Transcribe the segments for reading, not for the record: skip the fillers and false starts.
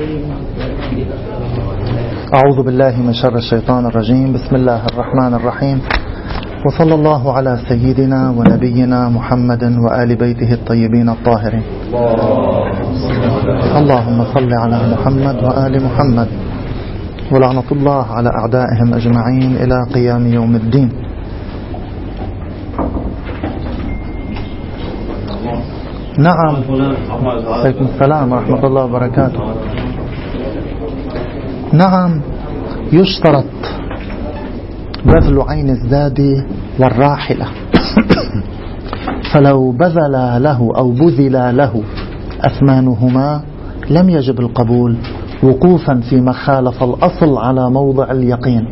أعوذ بالله من شر الشيطان الرجيم. بسم الله الرحمن الرحيم، وصلى الله على سيدنا ونبينا محمد وآل بيته الطيبين الطاهرين. اللهم صل على محمد وآل محمد، ولعنة الله على أعدائهم أجمعين إلى قيام يوم الدين. نعم، عليكم السلام ورحمة الله وبركاته. نعم، يشترط بذل عين الزاد والراحلة، فلو بذل له أو بذل له أثمانهما لم يجب القبول، وقوفا فيما خالف الأصل على موضع اليقين.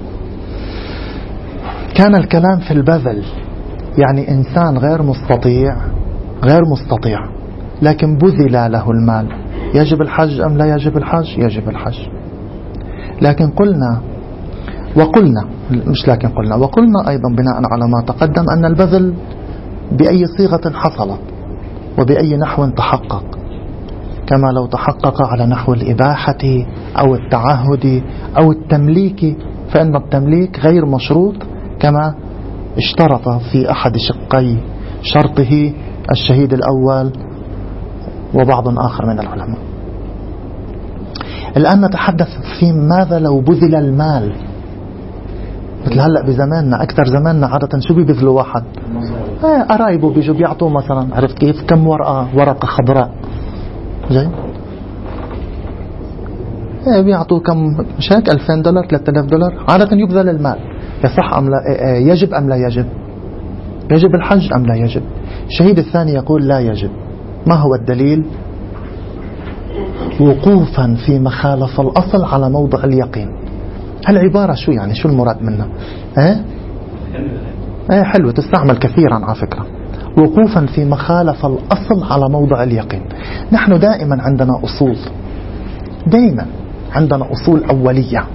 كان الكلام في البذل، يعني إنسان غير مستطيع لكن بذل له المال، يجب الحج أم لا يجب الحج؟ يجب الحج. لكن قلنا أيضا بناء على ما تقدم أن البذل بأي صيغة حصلت وبأي نحو تحقق، كما لو تحقق على نحو الإباحة أو التعهد أو التمليك، فإن التمليك غير مشروط كما اشترط في أحد شقي شرطه الشهيد الأول وبعض آخر من العلماء. الآن نتحدث في ماذا لو بذل المال، مثل هلأ بزماننا، أكثر زماننا عادة شو بيبذلوا واحد؟ قرايبه بيجوا بيعطوا مثلا، عرفت كيف، كم ورقة خضراء، زين، بيعطوا كم شاك، $2000 $3000، عادة يبذل المال. يصح أم لا؟ يجب أم لا يجب؟ يجب الحج أم لا يجب؟ الشهيد الثاني يقول لا يجب. ما هو الدليل؟ وقوفا في مخالف الأصل على موضع اليقين. هالعبارة شو يعني؟ شو المراد منها؟ حلوة، تستعمل كثيرا على فكرة. وقوفا في مخالف الأصل على موضع اليقين. نحن دائما عندنا أصول أولية.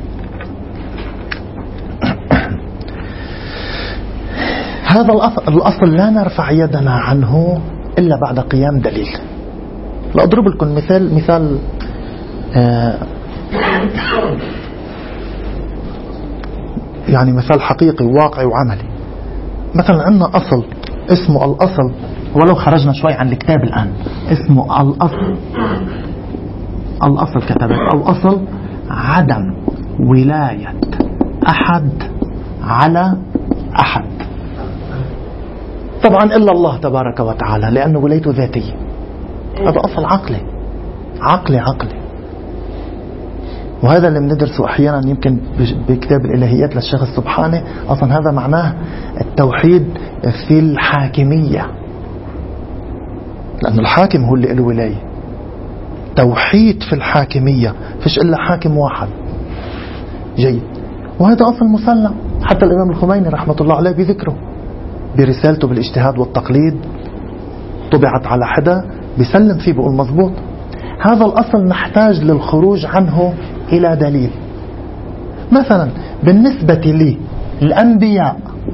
هذا الأصل لا نرفع يدنا عنه إلا بعد قيام دليل. لأضرب لكم مثال يعني مثال حقيقي واقعي وعملي. مثلا عندنا أصل اسمه الأصل، ولو خرجنا شوي عن الكتاب الآن، اسمه الأصل كتبت، أو أصل عدم ولاية أحد على أحد، طبعا إلا الله تبارك وتعالى، لأنه ولايته ذاتية. هذا أصل عقلي. وهذا اللي بندرسه أحيانا يمكن بكتاب الإلهيات للشيخ السبحاني. أصلا هذا معناه التوحيد في الحاكمية، لأن الحاكم هو اللي له ولاية. توحيد في الحاكمية، فيش إلا حاكم واحد. جيد، وهذا أصل مسلم. حتى الإمام الخميني رحمة الله عليه بذكره برسالته بالاجتهاد والتقليد، طبعت على حدا بيسلم فيه بيقول مظبوط. هذا الأصل نحتاج للخروج عنه إلى دليل. مثلا بالنسبة لي الأنبياء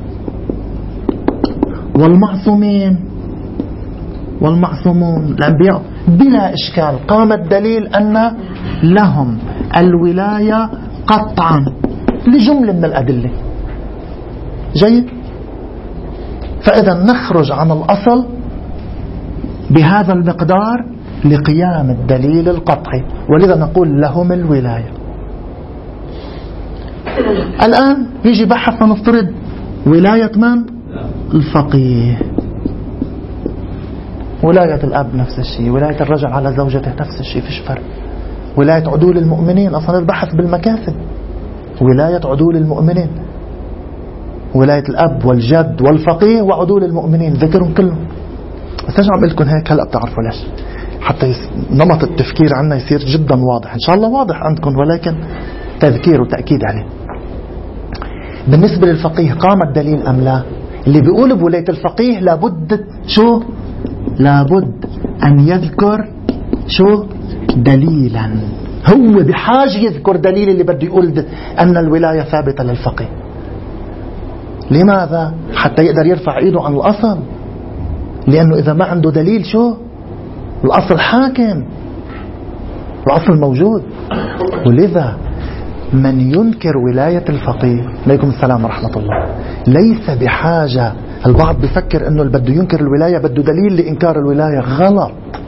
والمعصومون الأنبياء بلا إشكال قام الدليل أن لهم الولاية قطعا لجملة من الأدلة. جيد، فإذا نخرج عن الأصل بهذا المقدار لقيام الدليل القطعي، ولذا نقول لهم الولاية. الآن يجي بحث، نفترض ولاية من؟ الفقيه. ولاية الأب نفس الشيء، ولاية الرجل على زوجته نفس الشيء، فيش فرق. ولاية عدول المؤمنين، أصلا البحث بالمكاسب، ولاية عدول المؤمنين، ولاية الأب والجد والفقيه وعدول المؤمنين، ذكرهم كلهم. بس أجي عم لكم هيك هلأ بتعرفوا ليش، حتى نمط التفكير عنا يصير جدا واضح، إن شاء الله واضح عندكم، ولكن تذكير وتأكيد عليه. بالنسبة للفقيه قام الدليل أم لا؟ اللي بيقول بولاية الفقيه لابد أن يذكر دليلا. هو بحاجة يذكر دليل اللي بده يقول أن الولاية ثابتة للفقيه. لماذا؟ حتى يقدر يرفع ايده عن الأصل، لأنه إذا ما عنده دليل الأصل حاكم. الأصل موجود. ولذا من ينكر ولاية الفقيه، عليكم السلام ورحمة الله، ليس بحاجة. البعض بيفكر أنه اللي بده ينكر الولاية بده دليل لإنكار الولاية. غلط.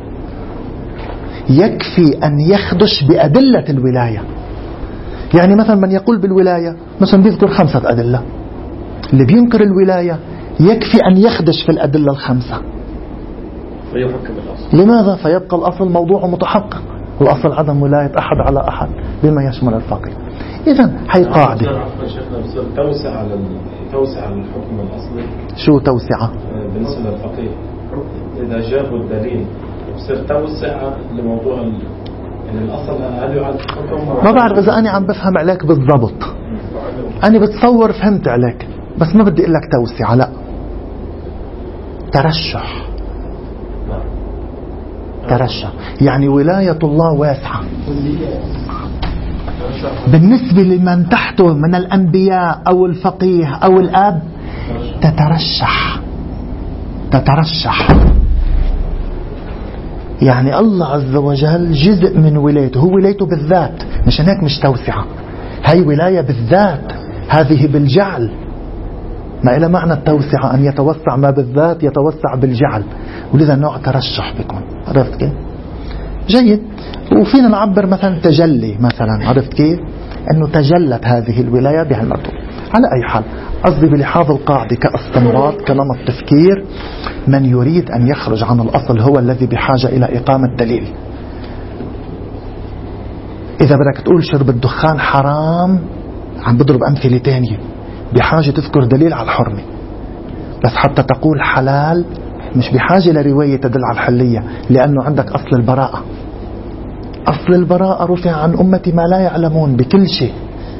يكفي أن يخدش بأدلة الولاية. يعني مثلا من يقول بالولاية مثلا بيذكر 5 أدلة، اللي بينكر الولاية يكفي أن يخدش في الأدلة ال5 فيحكم الأصل. لماذا؟ فيبقى الأصل موضوع متحقق، والأصل عدم ولاية أحد على أحد بما يشمل الفقيه. إذن هي قاعدة. توسع على الحكم الأصلي. شو توسعة؟ بالنسبة للفقيه إذا جابوا الدليل بصير توسع لموضوع يعني الأصل هل يعد حكم. ما بعرف إذا أنا عم بفهم عليك بالضبط. أنا بتصور فهمت عليك، بس ما بدي أقول لك توسعة، لا، ترشح. ترشح يعني ولاية الله واسعة بالنسبة لمن تحته من الأنبياء أو الفقيه أو الأب. تترشح يعني الله عز وجل جزء من ولايته، هو ولايته بالذات، مش هناك مش توسعة. هاي ولاية بالذات، هذه بالجعل. ما إلى معنى التوسعة أن يتوسع ما بالذات يتوسع بالجعل، ولذا نوع ترشح بكون. عرفت كيف؟ جيد. وفينا نعبر مثلا تجلي مثلا. عرفت كيف؟ أنه تجلت هذه الولاية بهالمرتبة. على أي حال قصدي بلحاظ القاعدة كاستنباط كنمط تفكير، من يريد أن يخرج عن الأصل هو الذي بحاجة إلى إقامة دليل. إذا بدك تقول شرب الدخان حرام، عم بضرب أمثلة تانية، بحاجة تذكر دليل على الحرمة. بس حتى تقول حلال مش بحاجة لرواية تدل على الحلية، لأنه عندك أصل البراءة. أصل البراءة رفع عن أمتي ما لا يعلمون بكل شيء.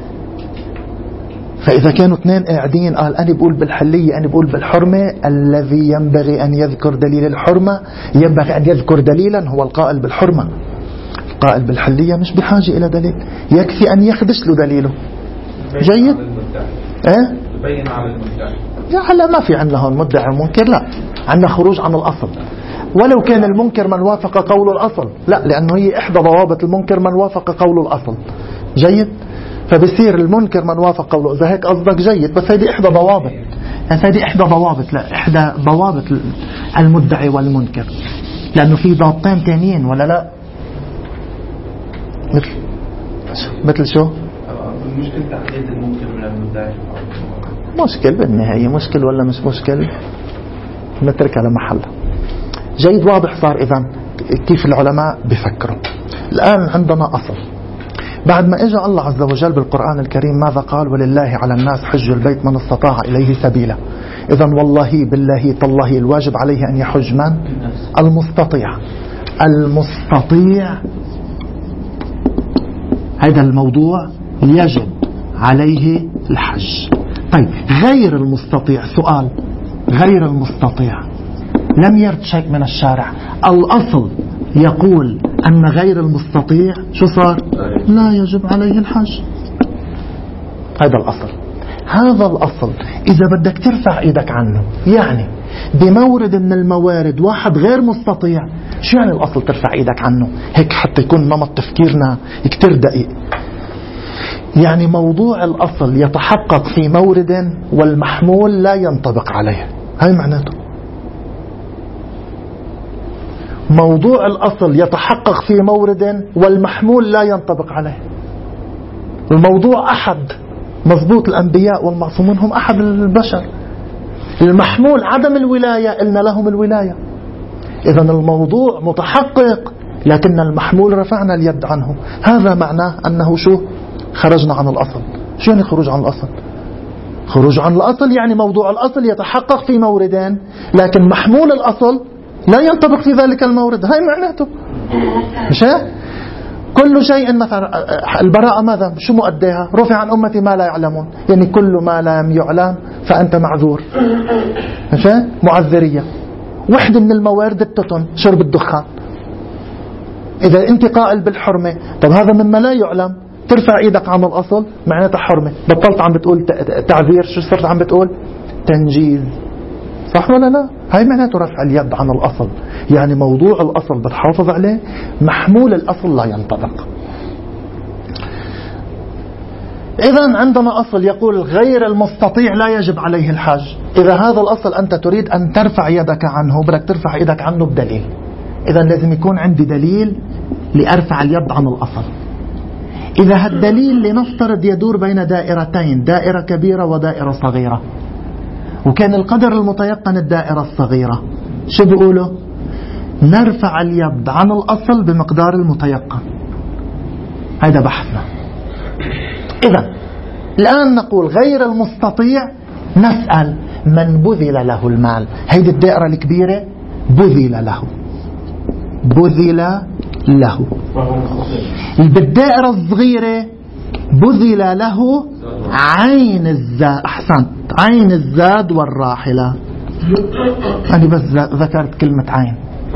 فإذا كانوا 2 قاعدين قال أنا بقول بالحلية أنا بقول بالحرمة، الذي ينبغي أن يذكر دليل الحرمة ينبغي أن يذكر دليلا هو القائل بالحرمة. القائل بالحلية مش بحاجة إلى دليل، يكفي أن يخدش له دليله. جيد؟ تبين على المدعي. لا، ما في عندنا هون مدعي ومنكر، لا، عندنا خروج عن الأصل. ولو كان المنكر من وافق قول الأصل، لا، لأنه هي إحدى ضوابط المنكر من وافق قول الأصل. جيد؟ فبصير المنكر من وافق قوله. إذا هيك قصدك جيد، بس هذه إحدى ضوابط. هذه إحدى ضوابط، لا، إحدى ضوابط المدعي والمنكر، لأنه في ضابطين تانيين ولا لا؟ مثل شو؟ مشكلة تحديد المنكر من المدعي. مشكل بالنهاية، مشكل ولا مش مشكل نتركها لمحلها. جيد، واضح صار إذن كيف العلماء بفكروا. الآن عندنا أصل. بعد ما اجى الله عز وجل بالقرآن الكريم ماذا قال؟ ولله على الناس حج البيت من استطاع إليه سبيلا. إذن والله بالله تالله الواجب عليه أن يحج من؟ المستطيع. المستطيع هذا الموضوع يجب عليه الحج. طيب غير المستطيع، سؤال، غير المستطيع لم يرد شيء من الشارع، الأصل يقول أن غير المستطيع شو صار؟ لا يجب عليه الحج. هذا الأصل. هذا الأصل إذا بدك ترفع إيدك عنه، يعني بمورد من الموارد واحد غير مستطيع، شو يعني الأصل ترفع إيدك عنه؟ هيك حتى يكون نمط تفكيرنا كتير دقيق. يعني موضوع الأصل يتحقق في مورد والمحمول لا ينطبق عليه. هاي معناته موضوع الأصل يتحقق في مورد والمحمول لا ينطبق عليه. الموضوع أحد، مضبوط، الأنبياء والمعصومين هم أحد البشر. المحمول عدم الولاية، قلنا لهم الولاية. إذن الموضوع متحقق لكن المحمول رفعنا اليد عنه. هذا معناه أنه شو؟ خرجنا عن الأصل. شو يعني خروج عن الأصل؟ خروج عن الأصل يعني موضوع الأصل يتحقق في موردين لكن محمول الأصل لا ينطبق في ذلك المورد. هاي معناته، مش هيك؟ كل شيء مثلا البراءة ماذا؟ شو مؤديها؟ رفع عن أمتي ما لا يعلمون، يعني كل ما لم يعلم فأنت معذور، مش هيك؟ معذرية. وحدة من الموارد التتن، شرب الدخان. إذا أنت قائل بالحرمة، طب هذا مما لا يعلم، ترفع إيدك عن الأصل معناتها حرمة. بطلت عم بتقول تعذير، شو صرت عم بتقول؟ تنجيز. صح ولا لا؟ هاي معناته رفع اليد عن الأصل، يعني موضوع الأصل بتحافظ عليه، محمول الأصل لا ينطبق. إذن عندنا أصل يقول غير المستطيع لا يجب عليه الحج. إذا هذا الأصل أنت تريد أن ترفع يدك عنه، بدك ترفع يدك عنه بدليل. إذن لازم يكون عندي دليل لأرفع اليد عن الأصل. إذا هالدليل لنفترض يدور بين دائرتين، دائرة كبيرة ودائرة صغيرة، وكان القدر المتيقن الدائرة الصغيرة، شو بيقولوا؟ نرفع اليد عن الأصل بمقدار المتيقن. هذا بحثنا. إذن الآن نقول غير المستطيع، نسأل من بذل له المال. هيدي الدائرة الكبيرة بذل له، بذل له. بالدائرة الصغيرة بذل له عين الزاد. أحسنت، عين الزاد والراحلة. أنا بس ذكرت كلمة عين.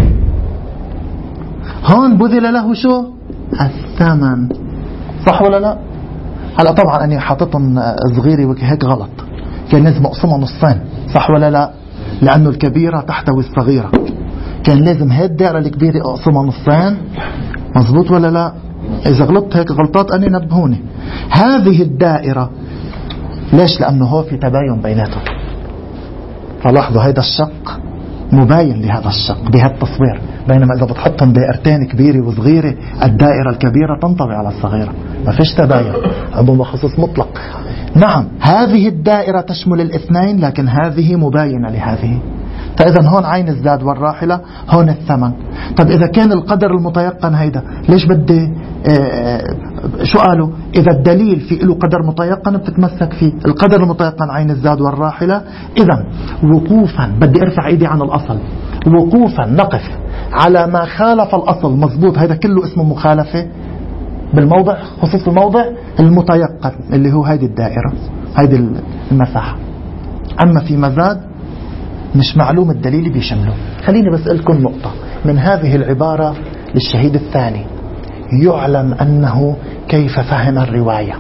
هون بذل له شو؟ الثمن. صح ولا لا؟ هلا طبعا أنا حاططهم صغيرة وهيك غلط، كان لازم أقسمها نصين. صح ولا لا؟ لأنه الكبيرة تحتوي الصغيرة، كان لازم هاي الدائرة الكبيرة أقسمها نصين. مظبوط ولا لا؟ إذا غلطت هيك غلطات أنا نبهوني. هذه الدائرة ليش؟ لأنه هو في تباين بيناتهم. فلاحظوا هيدا الشق مباين لهذا الشق بهالتصوير، بينما إذا بتحطهم دائرتين كبيرة وصغيرة الدائرة الكبيرة تنطبع على الصغيرة، ما فيش تباين، عموم خصوص مطلق. نعم هذه الدائرة تشمل الاثنين، لكن هذه مباينة لهذه. فإذا هون عين الزاد والراحلة، هون الثمن. طب إذا كان القدر المتيقن هيدا، ليش بدي شو قالوا؟ إذا الدليل في له قدر متيقن بتتمسك فيه. القدر المتيقن عين الزاد والراحلة. إذا وقوفا بدي أرفع إيدي عن الأصل، وقوفا نقف على ما خالف الأصل. مزبوط، هيدا كله اسمه مخالفة بالموضع، خصوص الموضع المتيقن اللي هو هيدي الدائرة، هيدي المساحة. أما في مزاد مش معلوم الدليل بيشمله. خليني بس أقولكم نقطة من هذه العبارة للشهيد الثاني، يعلم أنه كيف فهم الرواية.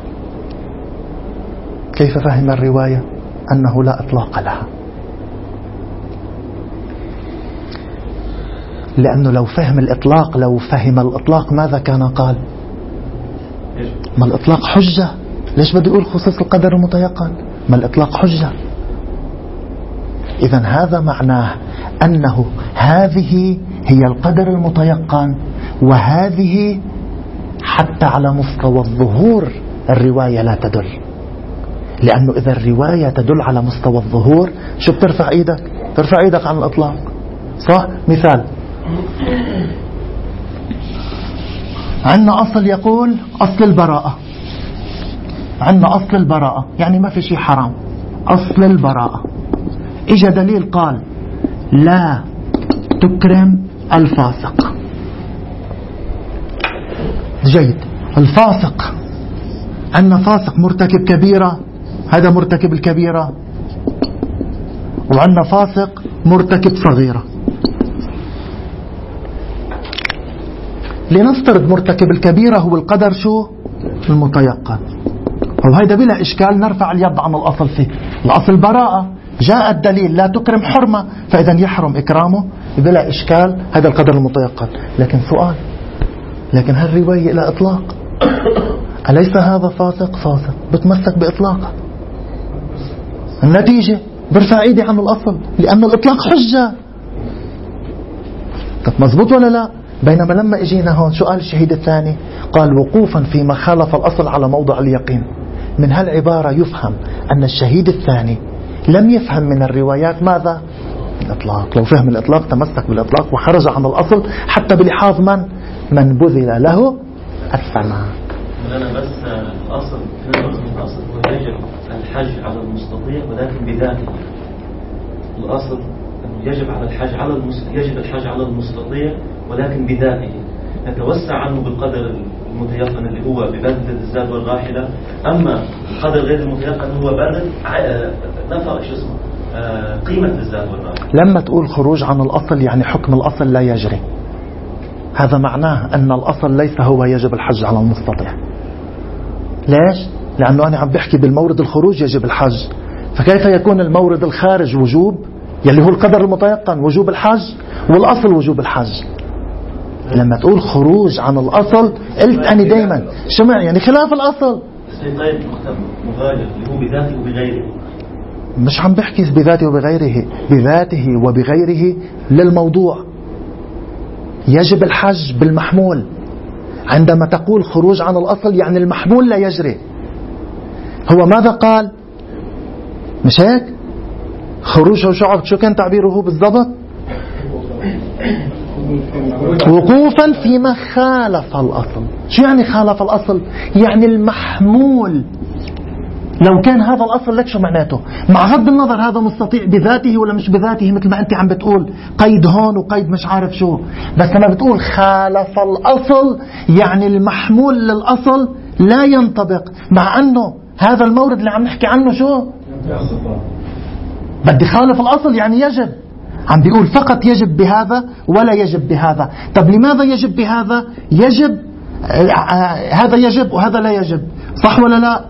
كيف فهم الرواية؟ أنه لا إطلاق لها، لأنه لو فهم الإطلاق، لو فهم الإطلاق ماذا كان قال؟ ما الإطلاق حجة. ليش بدي أقول خصوص القدر المتيقن؟ ما الإطلاق حجة. إذن هذا معناه أنه هذه هي القدر المتيقن، وهذه حتى على مستوى الظهور الرواية لا تدل. لأنه إذا الرواية تدل على مستوى الظهور، شو بترفع إيدك؟ ترفع إيدك عن الإطلاق. صح؟ مثال، عندنا أصل يقول أصل البراءة. عندنا أصل البراءة يعني ما في شيء حرام، أصل البراءة. إجا دليل قال لا تكرم الفاسق. جيد، الفاسق عندنا فاسق مرتكب كبيرة، هذا مرتكب الكبيرة، وعندنا فاسق مرتكب صغيرة. لنفترض مرتكب الكبيرة هو القدر شو؟ المتيقن، وهذا بلا إشكال نرفع اليد عن الأصل فيه. الأصل براءة، جاء الدليل لا تكرم حرمة، فإذا يحرم إكرامه بلا إشكال، هذا القدر المتيقن. لكن سؤال، لكن هالرواية إلى إطلاق، أليس هذا فاسق؟ فاسق بتمسك بإطلاقه، النتيجة برفع إيدي عن الأصل لأن الإطلاق حجة. طب مزبوط ولا لا؟ بينما لما اجينا هون سؤال الشهيد الثاني قال وقوفا فيما خالف الأصل على موضع اليقين. من هالعبارة يفهم أن الشهيد الثاني لم يفهم من الروايات ماذا؟ الإطلاق. لو فهم الإطلاق تمسك بالإطلاق وخرج عن الأصل حتى بلحاظ من بذل له الثمن. أنا بس الأصل هو يجب الحج على المستطيع ولكن بذاته. الأصل يجب الحج على المستطيع ولكن بذاته، نتوسع عنه بالقدر المتيقن اللي هو ببذل الزاد والراحلة. أما القدر غير المتيقن هو بذل نفق قيمة الزاد والراحلة. لما تقول خروج عن الأصل يعني حكم الأصل لا يجري، هذا معناه أن الأصل ليس هو يجب الحج على المستطيع. ليش؟ لأنه أنا عم بحكي بالمورد الخروج يجب الحج، فكيف يكون المورد الخارج وجوب يلي هو القدر المتيقن وجوب الحج، والأصل وجوب الحج. لما تقول خروج عن الأصل قلت أنا دايما شو معنى يعني خلاف الأصل. طيب مغاير اللي هو بذاته وبغيره. مش عم بحكي بذاته وبغيره، بذاته وبغيره للموضوع. يجب الحج بالمحمول. عندما تقول خروج عن الأصل يعني المحمول لا يجري. هو ماذا قال؟ مش هيك؟ خروجه شو كان تعبيره بالضبط؟ وقوفا فيما خالف الأصل. شو يعني خالف الأصل؟ يعني المحمول لو كان هذا الأصل لك شو معناته؟ مع غض النظر هذا مستطيع بذاته ولا مش بذاته، مثل ما أنت عم بتقول قيد هون وقيد مش عارف شو، بس لما بتقول خالف الأصل يعني المحمول للأصل لا ينطبق، مع أنه هذا المورد اللي عم نحكي عنه شو؟ بدي خالف الأصل يعني يجب. عم بيقول فقط يجب بهذا ولا يجب بهذا. طب لماذا يجب بهذا؟ يجب هذا يجب وهذا لا يجب، صح ولا لا؟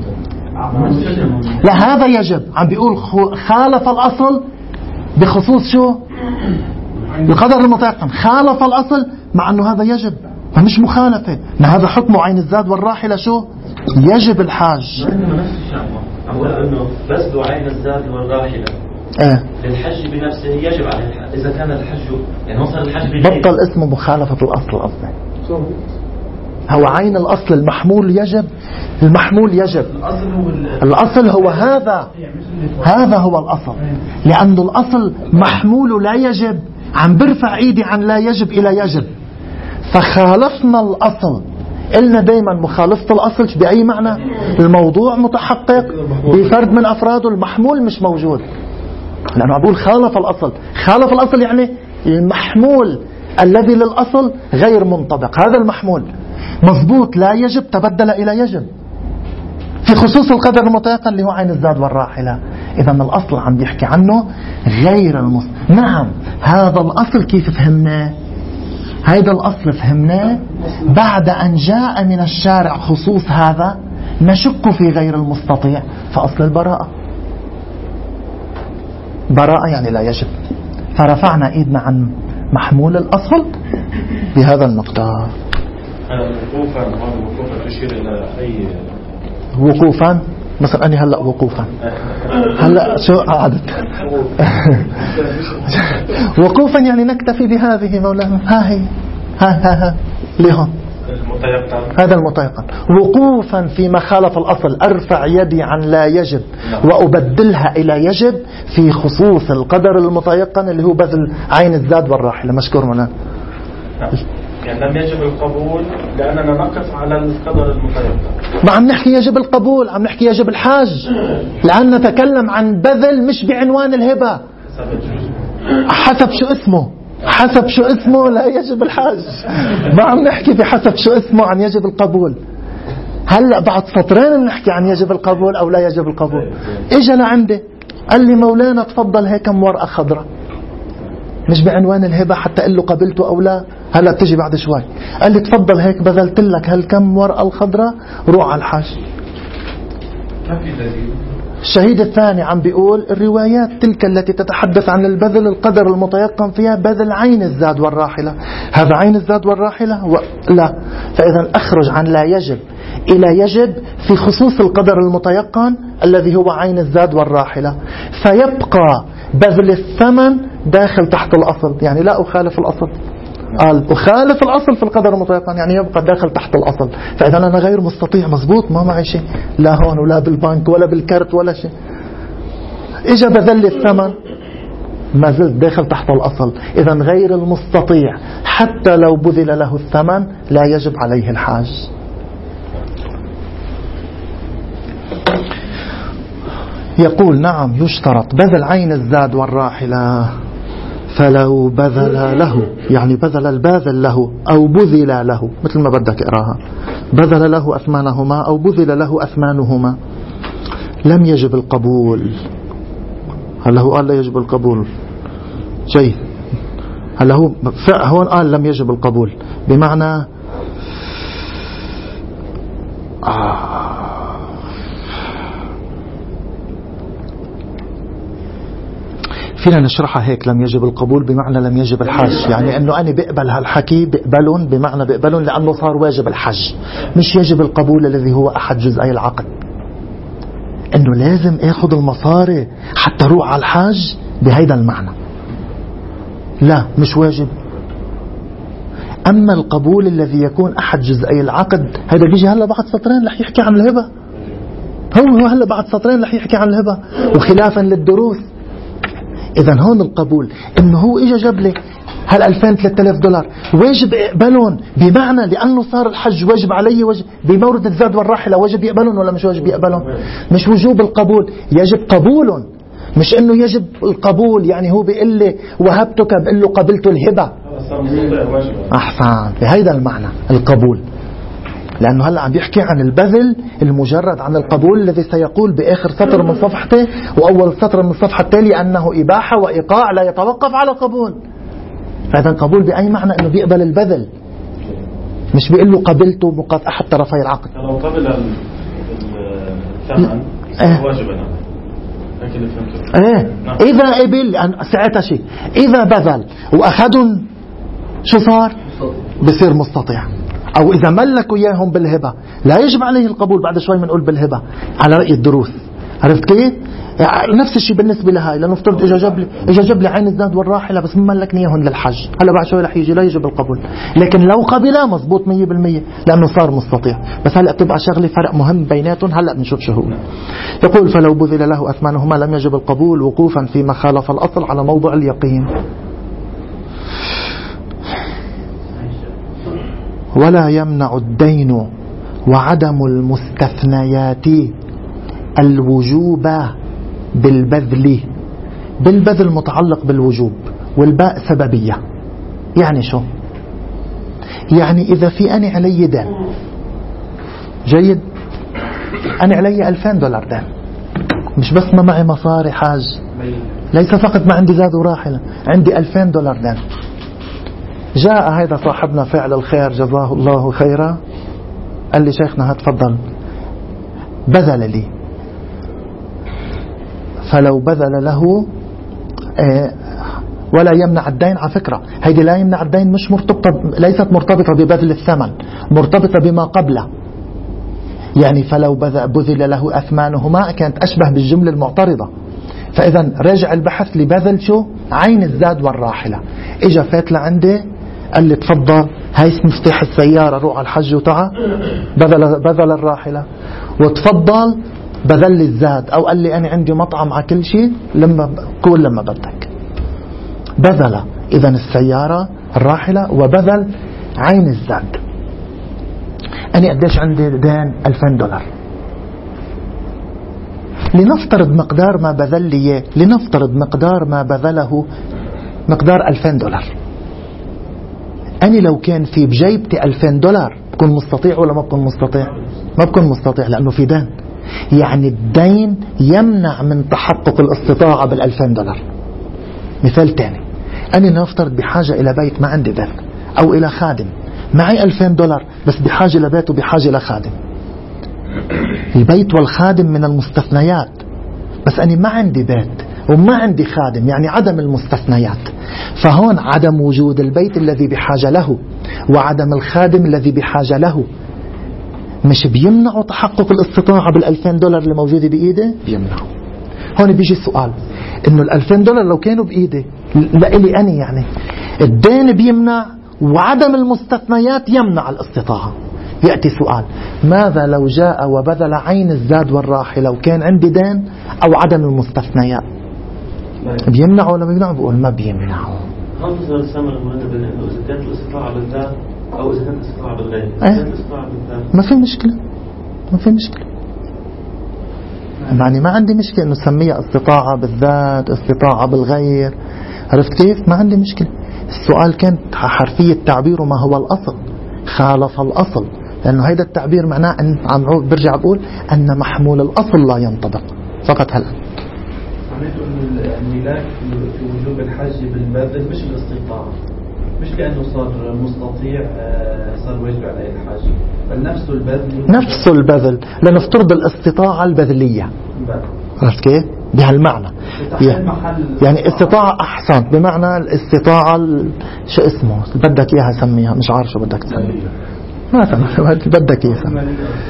لا هذا يجب. عم بيقول خالف الأصل بخصوص شو؟ القدر المتيقن. خالف الأصل مع أنه هذا يجب، فمش مخالفة. ما هذا حكمه عين الزاد والراحلة شو؟ يجب الحاج. أقول أنه بس عين الزاد والراحلة للحج بنفسه يجب عليه الحج. إذا كان الحج يعني وصل الحج بطل اسمه مخالفة الأصل أصلا. هو عين الأصل المحمول يجب. المحمول يجب. الأصل هو هذا هو الأصل، لأن الأصل محمول لا يجب. عم برفع ايدي عن لا يجب إلى يجب، فخالفنا الأصل. قلنا دايما مخالفة الأصل بأي معنى؟ الموضوع متحقق بفرد من أفراده، المحمول مش موجود. لأنه أقول خالف الأصل. خالف الأصل يعني المحمول الذي للأصل غير منطبق. هذا المحمول مضبوط لا يجب تبدل إلى يجب في خصوص القدر المتيقن اللي هو عين الزاد والراحلة. إذا الأصل عم بيحكي عنه غير نعم هذا الأصل كيف فهمناه؟ هذا الأصل فهمناه بعد أن جاء من الشارع خصوص هذا نشك في غير المستطيع. فأصل البراءة براءة يعني لا يجب، فرفعنا إيدنا عن محمول الأصل بهذا المقدار. وقوفا تشير إلى أي وقوفا مثلا أني هلأ وقوفا هلأ شو عادت وقوفا يعني نكتفي بهذه مولانا. ها لهون هذا المتيقن. وقوفا فيما خالف الأصل أرفع يدي عن لا يجب وأبدلها إلى يجب في خصوص القدر المتيقن اللي هو بذل عين الزاد والراحلة. مشكور مولانا. يعني لم يجب القبول لأننا نقف على القدر المتيقن. ما عم نحكي يجب القبول، عم نحكي يجب الحاج، لأن نتكلم عن بذل مش بعنوان الهبة. حسب شو اسمه لا يجب الحاج. ما عم نحكي بحسب شو اسمه عن يجب القبول. هلأ بعد سطرين نحكي عن يجب القبول أو لا يجب القبول. إجا لعندي قال لي مولانا تفضل هيك كم ورقة خضراء، مش بعنوان الهبة حتى قل له قبلته أو لا. هلأ بتجي بعد شوي قال لي تفضل هيك بذلت لك هالكم ورقة الخضراء روح على الحاج. الشهيد الثاني عم بيقول الروايات تلك التي تتحدث عن البذل القدر المتيقن فيها بذل عين الزاد والراحلة. هذا عين الزاد والراحلة لا. فإذا أخرج عن لا يجب إلى يجب في خصوص القدر المتيقن الذي هو عين الزاد والراحلة، فيبقى بذل الثمن داخل تحت الأصل. يعني لا أخالف الأصل، قال أخالف الأصل في القدر المتيقن يعني يبقى داخل تحت الأصل. فإذا أنا غير مستطيع مزبوط ما معي شيء لا هون ولا بالبنك ولا بالكارت ولا شيء. إجا بذل الثمن ما زلت داخل تحت الأصل. إذا غير المستطيع حتى لو بذل له الثمن لا يجب عليه الحاج. يقول نعم يشترط بذل عين الزاد والراحلة. فلو بذل له يعني بذل الباذل له أو بذل له مثل ما بدك اقراها، بذل له أثمانهما أو بذل له أثمانهما لم يجب القبول. هلا هو قال لا يجب القبول شيء. هلا هو هون قال لم يجب القبول بمعنى فينا نشرحها هيك: لم يجب القبول بمعنى لم يجب الحج. يعني انه انا بقبل هالحكي، بقبلون بمعنى بقبلون لانه صار واجب الحج، مش يجب القبول الذي هو احد جزئي العقد. انه لازم اخذ المصاري حتى اروح على الحج بهيدا المعنى، لا مش واجب. اما القبول الذي يكون احد جزئي العقد هذا بيجي هلا بعد سطرين رح يحكي عن الهبة. هو هلا بعد سطرين رح يحكي عن الهبة وخلافا للدروس. اذا هون القبول انه هو اجى جاب لي هال 2000 3000 دولار واجب اقبلهم، بمعنى لانه صار الحج واجب علي، واجب بمورد الزاد والراحله، واجب يقبلهم ولا مش واجب يقبلهم؟ مش وجوب القبول، يجب قبولهم. مش انه يجب القبول يعني هو بيقول لي وهبتك، بقول له قبلت الهبه. احسن، بهيدا المعنى القبول. لانه هلا عم بيحكي عن البذل المجرد، عن القبول الذي سيقول باخر سطر من صفحته واول سطر من الصفحه التاليه انه اباحه وايقاع لا يتوقف على قبول. فهذا قبول باي معنى؟ انه بيقبل البذل، مش بيقول له قبلت مقاط احد طرفي العقد. لو قبل الثمن واجبا لكن فهمت. اذا قبل ساعتها شيء، اذا بذل واخذهم شو صار؟ بصير مستطيع. او اذا ملكوا اياهم بالهبه لا يجب عليه القبول. بعد شوي بنقول بالهبه على راي الدروس. عرفت كيف؟ نفس الشيء بالنسبه لهاي. لانه افترض اجى جاب لي عين الزاد والراحله بس ما ملكني اياهم للحج، هلا بعد شوي رح يجي لا يجب القبول. لكن لو قبلها مزبوط 100% لانه صار مستطيع. بس هلا بتبقى شغله فرق مهم بيناتهم، هلا بنشوف شو هو. يقول: فلو بذل له اثمانهما لم يجب القبول وقوفا فيما خالف الاصل على موضع اليقين. ولا يمنع الدين وعدم المستثنيات الوجوب بالبذل. بالبذل متعلق بالوجوب، والباء سببية. يعني شو؟ يعني إذا في أنا علي دين، جيد، أنا علي 2000 دولار دين، مش بس ما معي مصاري حاج، ليس فقط ما عندي زاد وراحلة، عندي 2000 دولار دين. جاء هذا صاحبنا فعل الخير جزاه الله خيرا، قال لي: شيخنا هتفضل، بذل لي. فلو بذل له ولا يمنع الدين. على فكرة هيدي لا يمنع الدين مش مرتبطة، ليست مرتبطة ببذل الثمن، مرتبطة بما قبله. يعني فلو بذل له أثمانهما كانت أشبه بالجملة المعترضة. فإذا رجع البحث لبذل شو؟ عين الزاد والراحلة. إجا فات لعندي قال لي: تفضل، هاي مفتاح السيارة، روح على الحج وتعا. بذل الراحلة. وتفضل بذل لي الزاد، أو قال لي أنا عندي مطعم على كل شيء كل لما بدك. بذل إذا السيارة الراحلة وبذل عين الزاد. أنا قديش عندي دين؟ 2000 دولار. لنفترض مقدار ما بذل لي، لنفترض مقدار ما بذله مقدار 2000 دولار. أنا لو كان في بجيبتي 2000 دولار بكون مستطيع ولا ما بكون مستطيع؟ ما بكون مستطيع لأنه في دين. يعني الدين يمنع من تحقق الاستطاعة بال2000 دولار. مثال تاني، أنا نفترض بحاجة إلى بيت ما عندي دين، أو إلى خادم، معي 2000 دولار بس بحاجة لبيت وبحاجة لخادم. البيت والخادم من المستثنيات، بس أنا ما عندي بيت وما عندي خادم، يعني عدم المستثنيات. فهون عدم وجود البيت الذي بحاجة له وعدم الخادم الذي بحاجة له مش بيمنعوا تحقق الاستطاعة بال2000 دولار اللي موجودة بإيدي؟ بيمنعوا. هون بيجي السؤال، إنه ال2000 دولار لو كانوا بإيدي لإلي أنا، يعني الدين بيمنع وعدم المستثنيات يمنع الاستطاعة. يأتي سؤال: ماذا لو جاء وبذل عين الزاد والراحلة وكان عندي دين أو عدم المستثنيات؟ بيمنعوا ولا بيمنعوا؟ بقول ما بيمنعوا. هل تصير الثمرة مهمة بين إنه إذا كانت الاستطاعة بالذات أو إذا كانت الاستطاعة بالغير؟ إذا كانت الاستطاعة بالذات ما في مشكلة، ما في مشكلة. يعني ما عندي مشكلة إنه سميها استطاعة بالذات، استطاعة بالغير. عرفت كيف؟ ما عندي مشكلة. السؤال كان حرفية تعبيره ما هو الأصل، خالف الأصل، لأنه هيدا التعبير معناه أن عم برجع بقول أن محمول الأصل لا ينطبق فقط. هلأ معناته أنه الملاك في وجوب الحج بالبذل مش الاستطاعة، مش لأنه صار مستطيع صار واجب عليه الحج، بل نفسه البذل. نفسه البذل، لنفترض الاستطاعة البذلية. عرفت كيف؟ بهالمعنى. يعني استطاعة أحسن بمعنى الاستطاعة شو اسمه بدك إياها سميها، مش عارف شو بدك تسميها، ما فهم بدك إياها سميها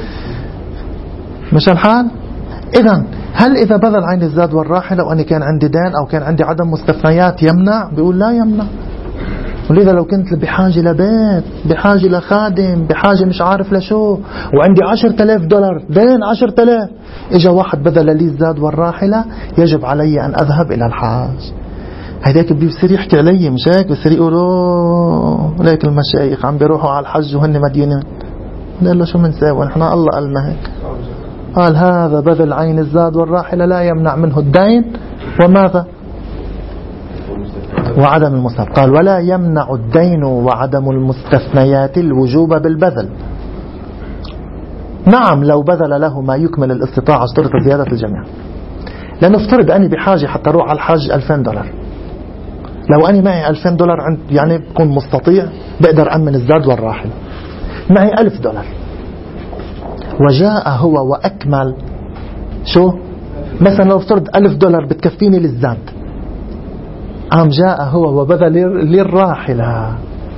مش الحال. إذن هل إذا بذل عين الزاد والراحلة وأني كان عندي دين أو كان عندي عدم مستثنيات يمنع؟ بيقول لا يمنع. ولذا لو كنت بحاجة لبيت، بحاجة لخادم، بحاجة مش عارف لشو، وعندي $10,000 دين 10,000، إجا واحد بذل لي الزاد والراحلة، يجب علي أن أذهب إلى الحاج. هيداك بيصير يحكي علي مش هيك، بيصير يقولوا ليك المشايخ عم بيروحوا على الحج وهن مدينين. قال له شو منساوي نحن؟ الله قالنا هيك. قال هذا بذل عين الزاد والراحلة لا يمنع منه الدين وماذا؟ وعدم المستثنى. قال ولا يمنع الدين وعدم المستثنيات الوجوب بالبذل. نعم لو بذل له ما يكمل الاستطاعة اشترط زيادة الجميع. لأنه افترض أني بحاجة حتى أروح على الحج $2,000، لو أني معي $2,000 يعني بكون مستطيع بقدر أمن الزاد والراحلة. معي $1,000 وجاء هو وأكمل شو مثلا لو افترض $1,000 بتكفيني للزاد، قام جاء هو وبذل للراحلة.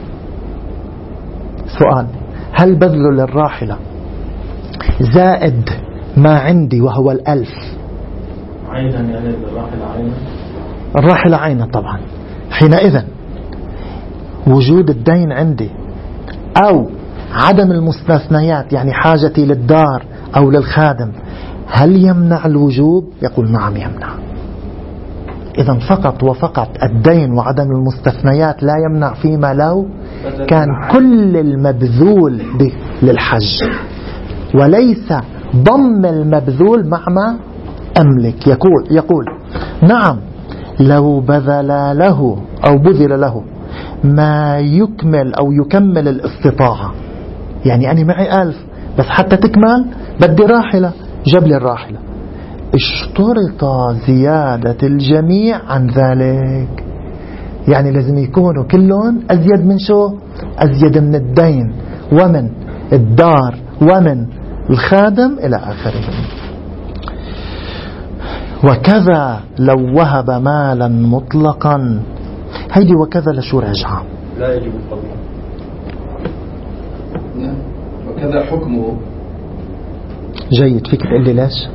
سؤال، هل بذله للراحلة زائد ما عندي وهو 1,000 عينا؟ يعني الراحلة عينا، الراحلة عينا طبعا. حينئذ وجود الدين عندي أو عدم المستثنيات يعني حاجتي للدار أو للخادم، هل يمنع الوجوب؟ يقول نعم يمنع. إذن فقط وفقط الدين وعدم المستثنيات لا يمنع فيما لو كان كل المبذول للحج وليس ضم المبذول مع ما أملك. يقول نعم لو بذل له أو بذل له ما يكمل أو يكمل الاستطاعة، يعني أنا معي 1000 بس حتى تكمل بدي راحلة، جاب لي الراحلة، اشترط زيادة الجميع عن ذلك. يعني لازم يكونوا كلهم أزيد من شو؟ أزيد من الدين ومن الدار ومن الخادم إلى آخره. وكذا لو وهب مالا مطلقا، هيدي وكذا لشو راجعة؟ لا يجب القبول. وكذا حكمه. جيد، فيك تقول لي ليش؟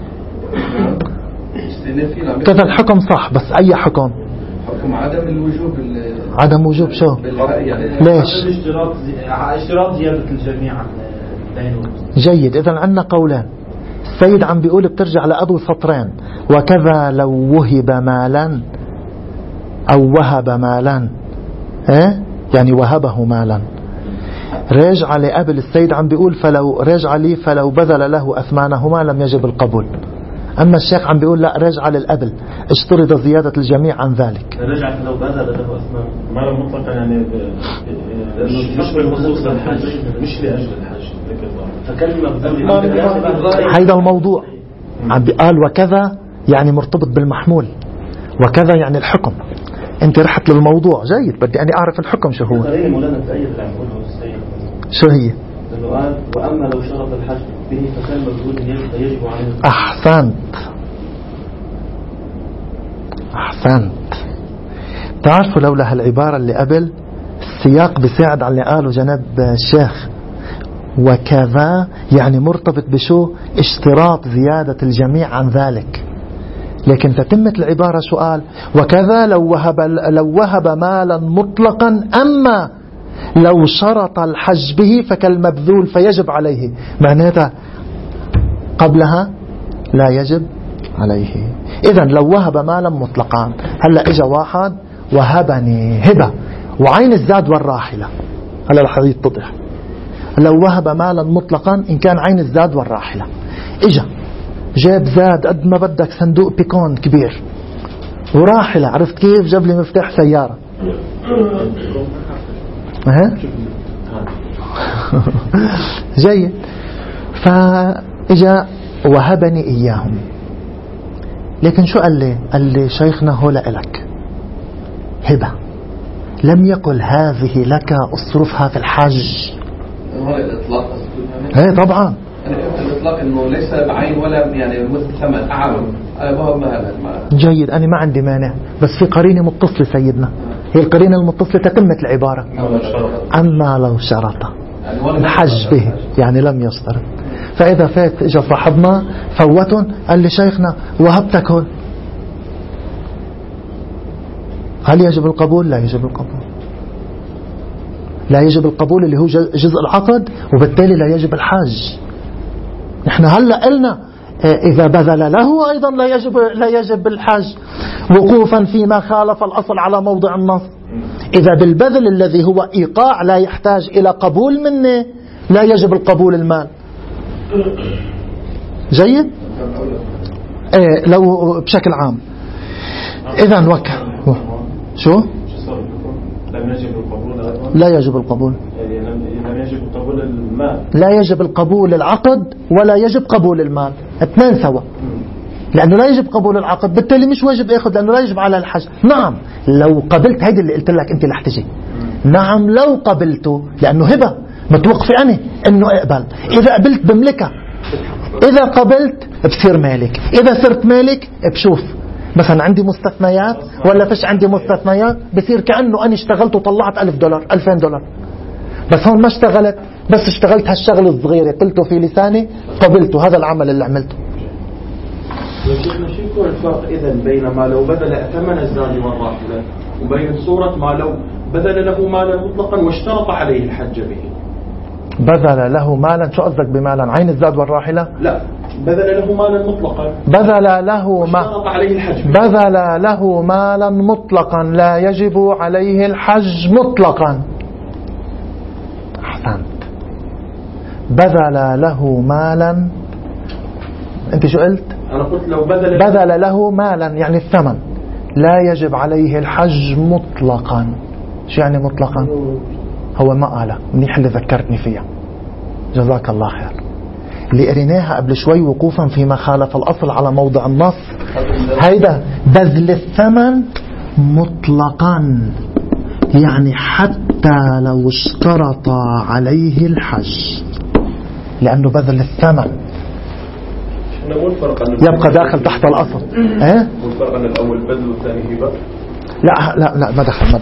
كذا الحكم صح، بس أي حكم؟ حكم عدم الوجوب. عدم وجوب شو؟ ليش؟ اشتراط زيادة الجميع عن الدين. جيد، إذن عندنا قولان. السيد عم بيقول بترجع لأول سطرين، وكذا لو وهب مالا أو وهب مالا، يعني وهبه مالا. راجع لقبل السيد عم بيقول فلو راجع لي فلو بذل له أثمانهما لم يجب القبول. أما الشيخ عم بيقول لا، راجع للقبل اشترط زيادة الجميع عن ذلك. راجع فلو بذل له أثمان مالا مطلقا، يعني مش بالخصوص الحج، مش لأجل الحج. فكلمة هيدا الموضوع. عم بيقال وكذا يعني مرتبط بالمحمول، وكذا يعني الحكم. انت رحت للموضوع. جيد، بدي أنا أعرف الحكم شو هو. شو هي؟ وأما لو شرط الحج به فكان مجهود يجب عليه. أحسنت. تعرفوا لولا هالعبارة اللي قبل السياق بيساعد على اللي قاله جناب الشيخ. وكذا يعني مرتبط بشو؟ اشتراط زيادة الجميع عن ذلك. لكن تتمة العبارة شو قال؟ وكذا لو وهب مالا مطلقا، أما لو شرط الحج به فكالمبذول فيجب عليه. معناتها قبلها لا يجب عليه. إذن لو وهب مالا مطلقا، هلأ إجا واحد وهبني هبة وعين الزاد والراحلة، هلأ رح يتضح. لو وهب مالا مطلقا إن كان عين الزاد والراحلة، إجا جاب زاد قد ما بدك، صندوق بيكون كبير وراحلة، عرفت كيف؟ جاب لي مفتاح سيارة. جيد. فإجا وهبني إياهم، لكن شو قال لي؟ قال لي شيخنا هو لك هبة، لم يقل هذه لك اصرفها في الحج. هو الإطلاق ايه طبعا. أنا فهمت الإطلاق إنه ليس بعين ولا يعني مثل ثمن أعلم وهب مهلا. جيد، أنا ما عندي مانع، بس في قرينة متصلة سيدنا، هي القرينة المتصلة تتمة العبارة. أما لو شرط الحج به، يعني لم يشترط. فإذا فات إجا صاحبنا فوتهم، قال لي شيخنا وهبتك هون، هل يجب القبول؟ لا يجب القبول، لا يجب القبول اللي هو جزء العقد، وبالتالي لا يجب الحج. نحن هلأ قلنا إذا بذل له أيضا لا يجب الحج، وقوفا فيما خالف الأصل على موضع النص. إذا بالبذل الذي هو إيقاع لا يحتاج إلى قبول منه لا يجب القبول المال. جيد؟ لو بشكل عام إذا نوكل شو؟ لم يجب القبول، لا يجب القبول، لم يجب قبول المال، لا يجب القبول العقد ولا يجب قبول المال، اثنين سوا. لأنه لا يجب قبول العقد بالتالي مش واجب ياخذ، لأنه لا يجب على الحج. نعم لو قبلت، هيدا اللي قلت لك أنت رح تجي. نعم لو قبلته، لأنه هبة متوقفة أنا إنه اقبل. إذا قبلت بملكها، إذا قبلت بصير مالك، إذا صرت مالك بشوف مثلا عندي مستثنيات ولا فيش عندي مستثنيات، بصير كأنه أنا اشتغلت وطلعت $1000 $2000. بس هون ما اشتغلت، بس اشتغلت هالشغل الصغيرة، قلته في لساني قبلته، هذا العمل اللي عملته. شو يكون الفرق إذا بين ما لو بذل ثمن الزاد والراحلة وبين صورة ما لو بذل له مالا مطلقا واشترط عليه الحج به؟ بذل له مالا، شو قصدك بمالا؟ عين الزاد والراحلة؟ لا، بذل له مالا مطلقا، بذل له اشترط عليه الحج به. بذل له مالا مطلقا لا يجب عليه الحج مطلقا. أحسنت. بذل له مالا، أنت شو قلت؟ أنا قلت لو بذل له مالا يعني الثمن، لا يجب عليه الحج مطلقا. شو يعني مطلقا؟ هو ما قاله، منيح اللي ذكرتني فيها، جزاك الله خير. اللي قريناها قبل شوي وقوفا فيما خالف الأصل على موضع النص، هيدا بذل الثمن مطلقا، يعني حتى لو اشترط عليه الحج، لأنه بذل الثمن يبقى داخل تحت الأصل. مو الفرق أن الأول بذل والثاني هبة؟ لا ما دخل.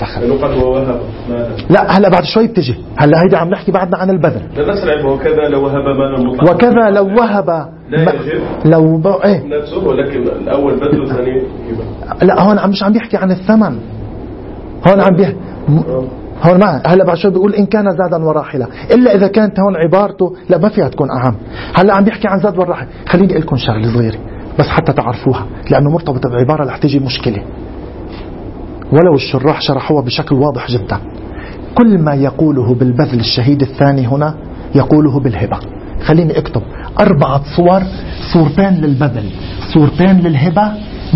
لا هلا بعد شوي بتجي، هلا هيدا عم نحكي بعدنا عن البذل. لا نسرع، وكذا لو وهب مالا مطلقا، وكذا لو وهب لا يجب لو نفسه، ولكن الأول بذل والثاني هبة. لا هون مش عم بيحكي عن الثمن، هون عم بيحكي هون ما هلا بعد شوي بيقول إن كان زادا وراحلة، إلا إذا كانت هون عبارته لا ما فيها تكون أهم. هلا عم بيحكي عن زاد والراحلة. خليني أقول لكم شغلة صغيرة بس حتى تعرفوها، لأنه مرتبطة بعبارة رح تيجي مشكلة، ولو الشراح شرحوها بشكل واضح جدا. كل ما يقوله بالبذل الشهيد الثاني هنا يقوله بالهبة. خليني اكتب 4 صور، صورتين للبذل، صورتين للهبة،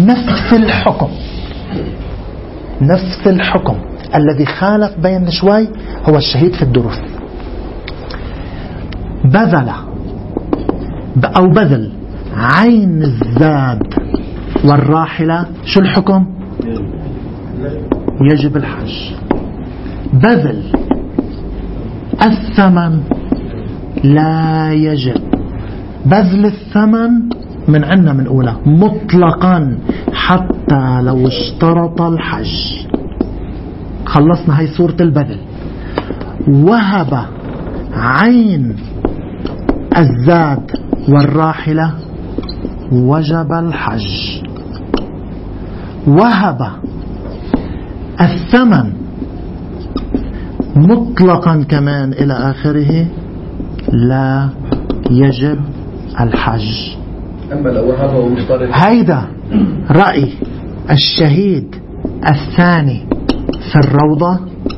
نفس الحكم. الذي خالف بين شوي هو الشهيد في الدروس. بذل عين الزاد والراحلة، شو الحكم؟ يجب الحج. بذل الثمن لا يجب. بذل الثمن من عنا من أولى مطلقا حتى لو اشترط الحج. خلصنا هاي صورة البذل. وهب عين الزاد والراحلة وجب الحج. وهب الثمن مطلقا كمان إلى آخره لا يجب الحج. أما لو وهبه ومشترط، هيدا رأي الشهيد الثاني في الروضة.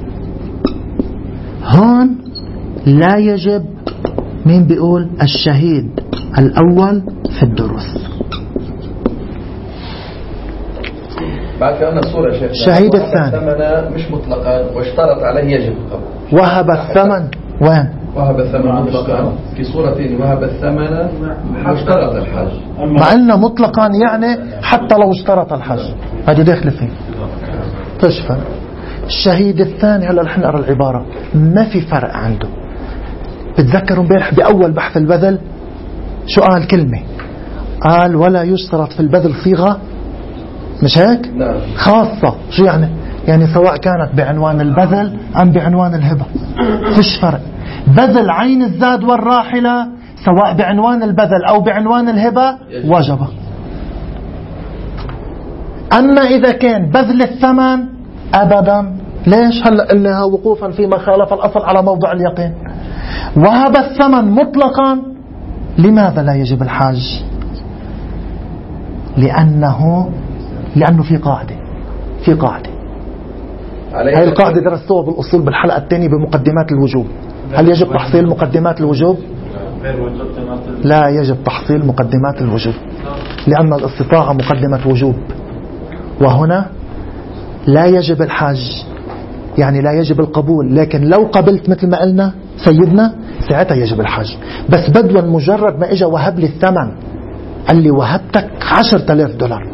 هون لا يجب. مين بيقول؟ الشهيد الأول في الدروس. بعد كأن الصورة شيخ الشهيد الثاني الثمن مش مطلقا واشترط عليه يجب القبول. وهب الثمن وين؟ وهب الثمن مطلقا في صورتين، وهب الثمن واشترط الحج. مع أنه مطلقا يعني حتى لو اشترط الحج، هذا داخل فيه. تشفى الشهيد الثاني. هلا رح نقرا العبارة، ما في فرق عنده. بتذكروا امبارح بأول بحث البذل شو قال؟ كلمة قال ولا يشترط في البذل صيغة، مش هيك؟ نعم. خاصة. شو يعني؟ يعني سواء كانت بعنوان البذل أم بعنوان الهبة فيش فرق. بذل عين الزاد والراحلة سواء بعنوان البذل أو بعنوان الهبة وجب. أما إذا كان بذل الثمن أبدا. ليش؟ هلأ قلنا وقوفا فيما خالف الأصل على موضع اليقين. وهب الثمن مطلقا، لماذا لا يجب الحاج؟ لأنه في قاعدة هاي القاعدة درستوها بالأصول بالحلقة الثانية بمقدمات الوجوب. هل يجب تحصيل مقدمات الوجوب؟ لا يجب تحصيل مقدمات الوجوب، لأن الاستطاعة مقدمة وجوب. وهنا لا يجب الحاج، يعني لا يجب القبول. لكن لو قبلت مثل ما قلنا سيدنا ساعتها يجب الحج. بس بدوا مجرد ما اجى وهب لي الثمن، قال لي وهبتك $10,000،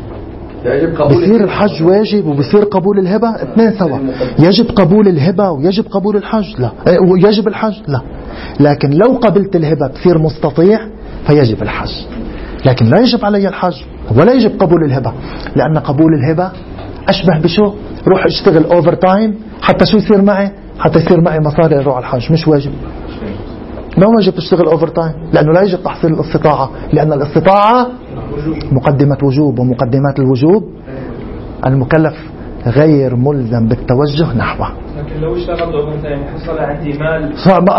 بصير الحج واجب وبصير قبول الهبة اثنين سوا. يجب قبول الهبة ويجب قبول الحج؟ لا. ويجب الحج؟ لا. لكن لو قبلت الهبة بصير مستطيع فيجب الحج. لكن لا يجب علي الحج ولا يجب قبول الهبة، لأن قبول الهبة أشبه بشو؟ روح اشتغل اوفر تايم حتى شو يصير معي؟ حتى يصير معي مصاري اروح على الحج. مش واجب، ما واجب تشتغل اوفر تايم، لأنه لا يجب تحصيل الاستطاعة، لأن الاستطاعة مقدمة وجوب، ومقدمات الوجوب المكلف غير ملزم بالتوجه نحوه. لكن لو اشتغلت اوفر تايم حصل عندي مال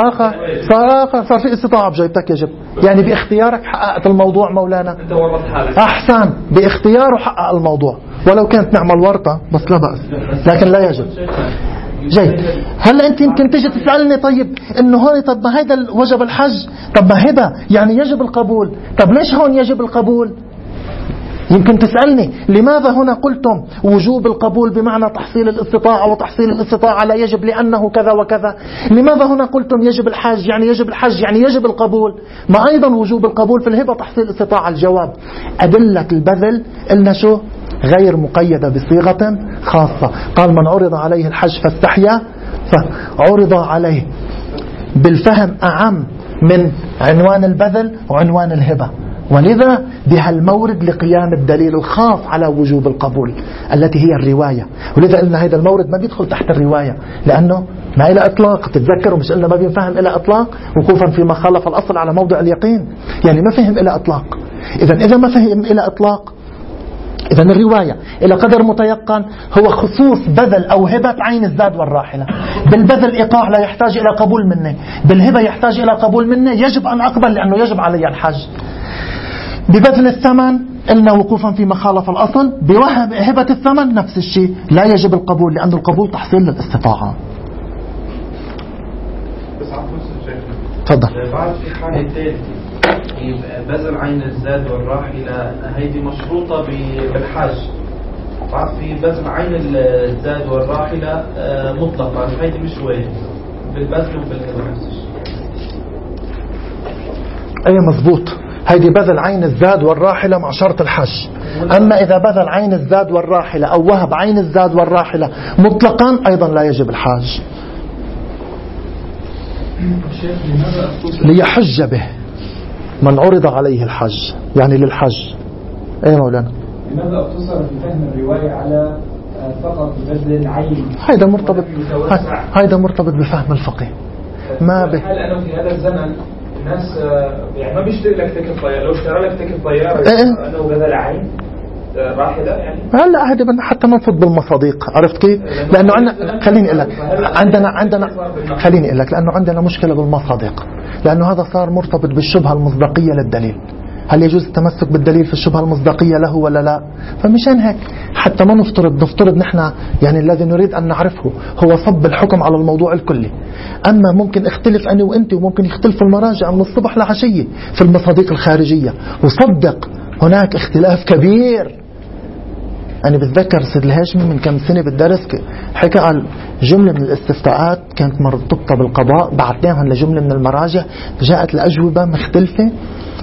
صار في استطاعة بجيبتك يجب. يعني باختيارك حققت الموضوع مولانا. انت ورطت حالك. احسن، باختياره حقق الموضوع، ولو كانت نعمل ورطة بس لا بأس، لكن لا يجب. جيد. هلا انت يمكن تيجي تسألني طيب انه هون طب ما هيدا وجب الحج، طب ما هبة يعني يجب القبول، طب ليش هون يجب القبول؟ يمكن تسألني لماذا هنا قلتم وجوب القبول بمعنى تحصيل الاستطاعة، وتحصيل الاستطاعة لا يجب لأنه كذا وكذا؟ لماذا هنا قلتم يجب الحج يعني يجب الحج يعني يجب القبول؟ ما أيضا وجوب القبول في الهبة تحصيل الاستطاعة. الجواب أدلة البذل قلنا شو؟ غير مقيدة بصيغة خاصة. قال من عرض عليه الحج فاستحيا فعرض عليه بالفهم أعم من عنوان البذل وعنوان الهبة، ولذا بهالمورد لقيام الدليل الخاص على وجوب القبول التي هي الرواية. ولذا قلنا هذا المورد ما بيدخل تحت الرواية لأنه ما إلى إطلاق. تتذكروا مش قلنا ما بينفهم إلى إطلاق وقوفا فيما خالف الأصل على موضع اليقين، يعني ما فهم إلى إطلاق. إذا ما فهم إلى إطلاق، إذا الرواية إلى قدر متيقن هو خصوص بذل أو هبة عين الزاد والراحلة. بالبذل إيقاع لا يحتاج إلى قبول مني، بالهبة يحتاج إلى قبول مني، يجب أن أقبل لأنه يجب علي الحج. ببذل الثمن قلنا وقوفا في مخالف الأصل، بهبة الثمن نفس الشيء لا يجب القبول لأن القبول تحصيل للاستطاعة. تفضل. بعد في حالة بذل عين الزاد والراحلة هيدي مشروطة بالحج. بعد في بذل عين الزاد والراحلة مطلقا هيدي مش واجب بالبذل وبالهبة نفس الشيء. أي مضبوط. هيدي بذل عين الزاد والراحلة مع شرط الحج. أما إذا بذل عين الزاد والراحلة أو وهب عين الزاد والراحلة مطلقا أيضا لا يجب الحج. ليحج به من عرض عليه الحج، يعني للحج. أي مولانا؟ لماذا اقتصر في فهم الرواية على فقط بذل عين؟ هيدا مرتبط بفهم الفقه. ما به هل أنا في هذا الزمن الناس يعني ما بيشتري لك تكت طيارة، لو اشترى لك تكت طيارة أنه بذل عين راحلة يعني. هلا هذا حتى ننفض بالمصادق، عرفت كيف؟ لأنه عندنا خليني أقول لك لأنه عندنا مشكلة بالمصادق، لأنه هذا صار مرتبط بالشبهة المصداقية للدليل. هل يجوز التمسك بالدليل في الشبهة المصداقية له ولا لا؟ فمشان هيك حتى ما نفترض نحن يعني الذي نريد أن نعرفه هو صب الحكم على الموضوع الكلي. أما ممكن اختلف أنا وأنت، وممكن يختلف المراجع من الصبح لعشية في المصادق الخارجية، وصدق هناك اختلاف كبير. أنا بتذكر سيد الهاشمي من كم سنة بالدرس حكى عن جملة من الاستفتاءات كانت مرتبطة بالقضاء، بعثناهم لجملة من المراجع جاءت الأجوبة مختلفة،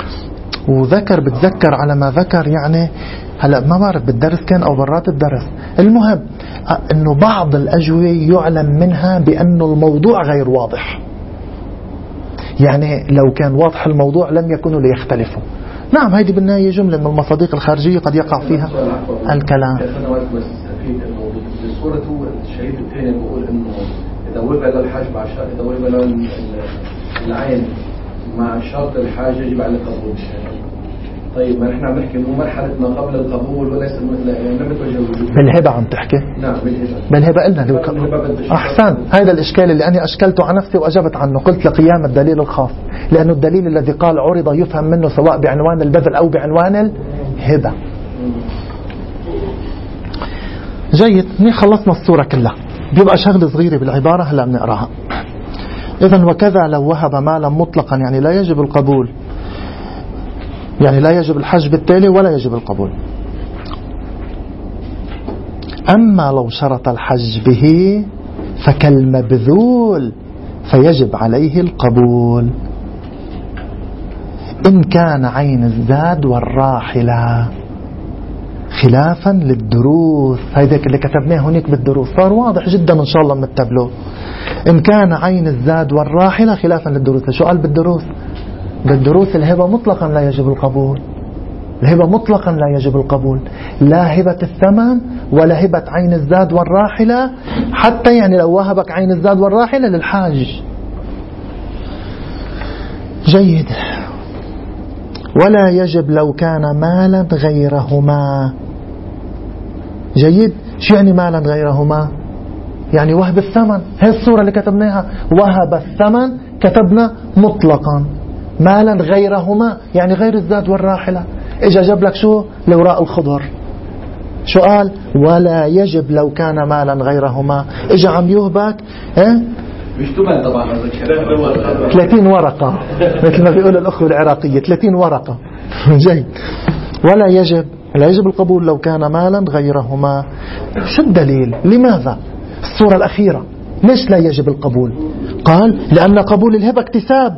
بتذكر على ما ذكر يعني هلا ما بعرف بالدرس كان أو برات الدرس. المهم أنه بعض الأجوبة يعلم منها بأنه الموضوع غير واضح، يعني لو كان واضح الموضوع لم يكونوا ليختلفوا. نعم هذه بالنهاية جملة من المصادق الخارجية قد يقع فيها الكلام. بس في انه بصورة الشهيد الثاني بقول انه اذا وبل الحاج مع شرط، اذا وبل العين مع شرط الحاج يجب على قبول الشهادة. طيب ما نحن عم نحكي انه مرحلة ما قبل القبول وليس يعني لم يتوجه الوجوب. بالهبة عم تحكي؟ نعم بالهبة قلنا أحسن. هذا الإشكال اللي أنا أشكلته على نفسي وأجبت عنه، قلت لقيام الدليل الخاص، لأنه الدليل الذي قال عرض يفهم منه سواء بعنوان البذل أو بعنوان الهبة. جيد، خلصنا الصورة كلها، بيبقى شغل صغيرة بالعبارة هلا بنقراها. إذن وكذا لو وهب مالا مطلقا، يعني لا يجب القبول، يعني لا يجب الحج بالتالي ولا يجب القبول. أما لو شرط الحج به فكالمبذول فيجب عليه القبول إن كان عين الزاد والراحلة، خلافا للدروس. هيداك اللي كتبناه هناك بالدروس صار واضح جدا إن شاء الله من التابلو. إن كان عين الزاد والراحلة خلافا للدروس. شو قال بالدروس؟ بالدروس الهبة مطلقا لا يجب القبول، الهبة مطلقا لا يجب القبول، لا هبة الثمن ولا هبة عين الزاد والراحلة، حتى يعني لو وهبك عين الزاد والراحلة للحاج. جيد. ولا يجب لو كان مالا غيرهما. جيد. شو يعني مالا غيرهما؟ يعني وهب الثمن، هي الصورة اللي كتبناها، وهب الثمن كتبنا مطلقا، مالا غيرهما يعني غير الزاد والراحلة. اجا جاب لك شو؟ الأوراق الخضر. شو قال؟ ولا يجب لو كان مالا غيرهما. اجا عم يهبك مش تبان طبعا 30 ورقة مثل ما بيقول الأخوة العراقية، 30 ورقة. جيد. ولا يجب، لا يجب القبول لو كان مالا غيرهما. شو الدليل؟ لماذا؟ الصورة الأخيرة ليش لا يجب القبول؟ قال لأن قبول الهبة اكتساب،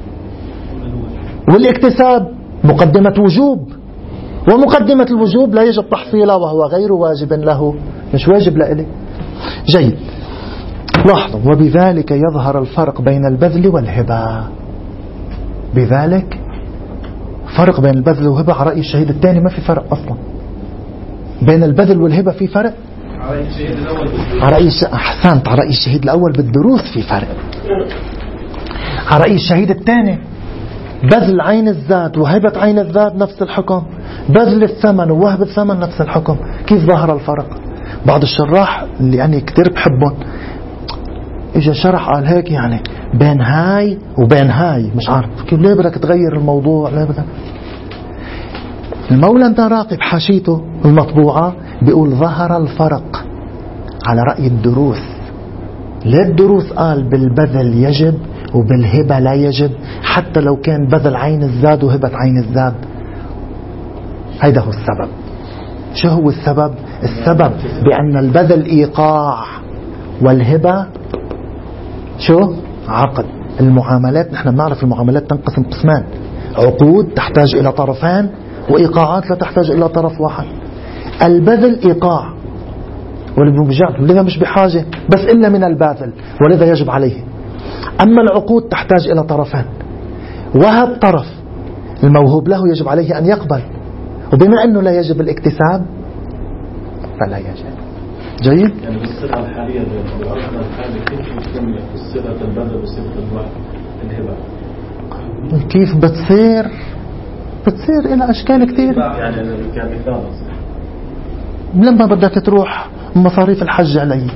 والاكتساب مقدمة وجوب، ومقدمة الوجوب لا يجب تحصيله وهو غير واجب له، مش واجب لإله. جيد. لاحظوا وبذلك يظهر الفرق بين البذل والهبة. بذلك فرق بين البذل والهبة على رأي الشهيد الثاني ما في فرق أصلا بين البذل والهبة. في فرق على رأي أحسنت، على رأي الشهيد الأول بالدروس في فرق. على رأي الشهيد الثاني بذل عين الزاد وهبة عين الزاد نفس الحكم، بذل الثمن ووهب الثمن نفس الحكم. كيف ظهر الفرق؟ بعض الشراح اللي أنا كتير بحبهم إجا شرح قال هيك يعني بين هاي وبين هاي، مش عارف كيف، ليه بدك تغير الموضوع؟ ليه بدك؟ المولى النراقي بحاشيته المطبوعة بيقول ظهر الفرق على رأي الدروس. ليه الدروس قال بالبذل يجب وبالهبة لا يجب، حتى لو كان بذل عين الزاد وهبة عين الزاد؟ هيدا هو السبب. شو هو السبب؟ السبب بأن البذل إيقاع والهبة شو؟ عقد. المعاملات نحن بنعرف المعاملات تنقسم قسمان، عقود تحتاج إلى طرفين، وإيقاعات لا تحتاج إلى طرف واحد. البذل إيقاع ولذا مش بحاجة بس إلا من الباذل ولذا يجب عليه. أما العقود تحتاج إلى طرفين، وهب طرف، الموهوب له يجب عليه أن يقبل، وبما أنه لا يجب الاكتساب فلا يجب. جيد؟ يعني بالصيغة الحالية بالعرضنا الحالي كيف يتم الصيغة البذل وصيغة الهبة؟ كيف بتصير إلى أشكال كتير. يعني كمثال لما بدك تروح مصاريف الحج علي،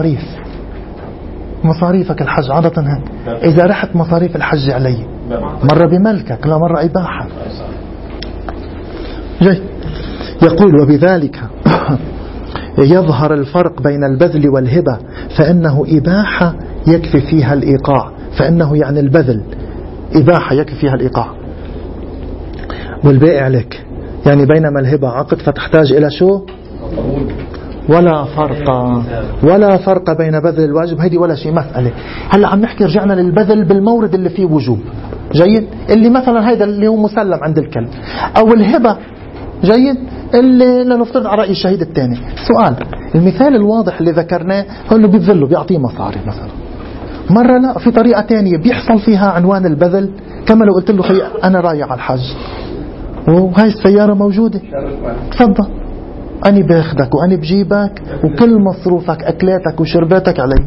مصاريفك الحج عادة هيك. إذا رحت مصاريف الحج علي مرة بملكك لا مرة إباحة. جيد. يقول وبذلك يظهر الفرق بين البذل والهبة، فإنه إباحة يكفي فيها الإيقاع، فإنه يعني البذل إباحة يكفي فيها الإيقاع والباقي عليك. يعني بينما الهبة عقد فتحتاج إلى شو؟ ولا فرق بين بذل الواجب، هيدي ولا شيء مسألة. هلا عم نحكي رجعنا للبذل بالمورد اللي فيه وجوب. جيد. اللي مثلا هيدا اللي هو مسلم عند الكل، أو الهبة. جيد. اللي لنفترض على رأي الشهيد الثاني. سؤال، المثال الواضح اللي ذكرناه هو انه بيبذله بيعطيه مصاري مثلا. مرة لا، في طريقة تانية بيحصل فيها عنوان البذل، كما لو قلت له خي أنا رايح على الحج وهاي السيارة موجودة، تفضل أنا باخدك وأنا بجيبك وكل مصروفك أكلاتك وشرباتك علي.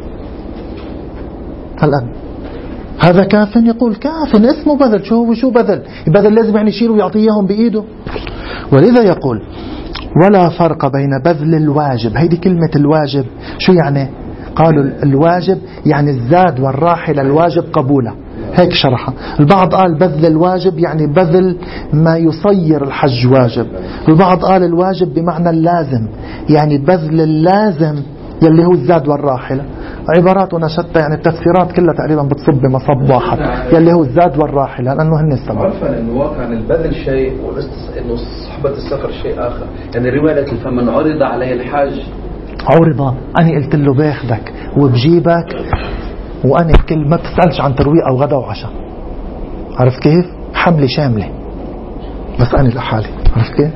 الآن هذا كاف؟ يقول كاف، اسمه بذل. شو بذل؟ بذل لازم يعني يشيل ويعطيه إياهم بإيده. ولذا يقول ولا فرق بين بذل الواجب. هيدي كلمة الواجب شو يعني؟ قالوا الواجب يعني الزاد والراحلة الواجب قبوله، هيك شرحها. البعض قال بذل الواجب يعني بذل ما يصير الحج واجب. البعض قال الواجب بمعنى اللازم، يعني بذل اللازم يلي هو الزاد والراحلة. عباراتنا شتى، يعني التفسيرات كلها تقريبا بتصب بمصب واحد يلي هو الزاد والراحلة، لأنه هن السبب. عرفنا أن واقع البذل شيء إنه صحبة السفر شيء آخر. يعني رواية فمن عرض عليه الحاج عرض، أنا قلت له باخدك وبجيبك وأنا كل ما بتسألش عن ترويق أو غدا وعشاء. عرفت كيف؟ حملة شاملة بس أنا لحالي. عرفت كيف؟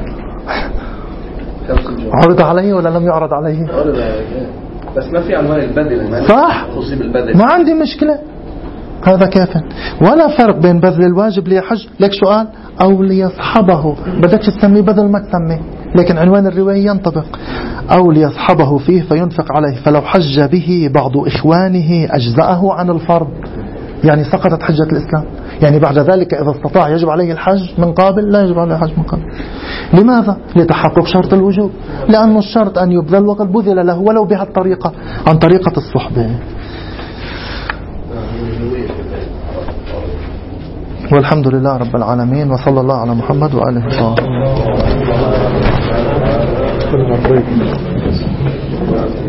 عرض عليه ولا لم يعرض عليه؟ عرض عليه بس ما في عنوان البدل. صح، ما عندي مشكلة، هذا كافٍ. ولا فرق بين بذل الواجب ليحج. لك سؤال أو ليصحبه، بدك تسميه بذل ما تسميه، لكن عنوان الرواية ينطبق. أو ليصحبه فيه فينفق عليه، فلو حج به بعض إخوانه أجزأه عن الفرض، يعني سقطت حجة الإسلام. يعني بعد ذلك إذا استطاع يجب عليه الحج من قابل، لا يجب عليه الحج من قابل. لماذا؟ لتحقق شرط الوجوب، لأنه الشرط أن يبذل وقد بذل له ولو بهالطريقة، عن طريقة الصحبة. والحمد لله رب العالمين، وصلى الله على محمد وآله وصحبه.